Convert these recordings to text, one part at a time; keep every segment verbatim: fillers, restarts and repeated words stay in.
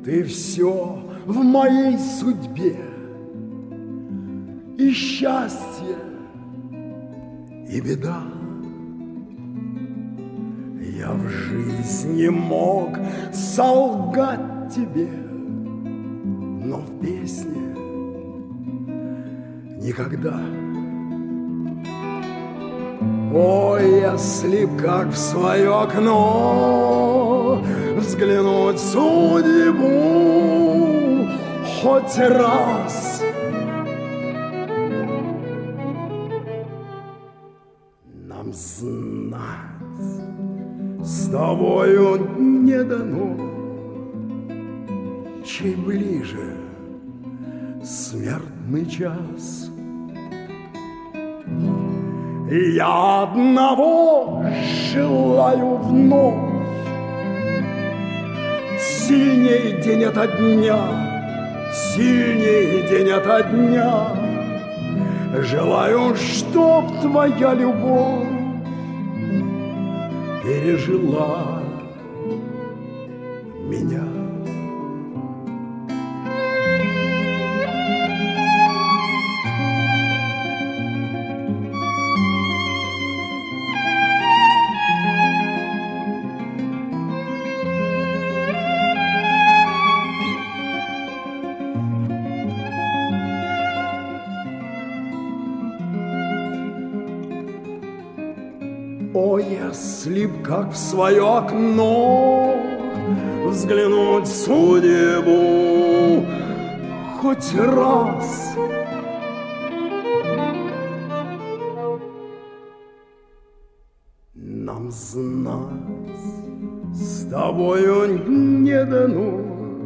Ты все в моей судьбе, и счастье, и беда. Я в жизни мог солгать тебе, но в песне никогда. Ой, я слип, как в свое окно, взглянуть в судьбу хоть раз. Нам знать с тобою не дано, чей ближе смертный час. Я одного желаю вновь, сильнее день ото дня, сильнее день ото дня. Желаю, чтоб твоя любовь пережила меня. О, я слип, как в свое окно, взглянуть в судьбу хоть раз. Нам знать с тобою не дано,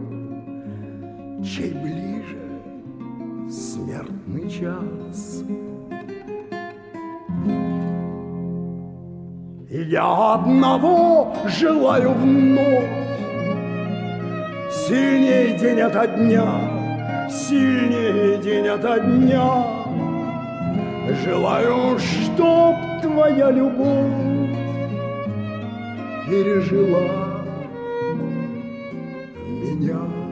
чей ближе смертный час. Я одного желаю вновь, сильнее день ото дня, сильнее день ото дня. Желаю, чтоб твоя любовь пережила меня.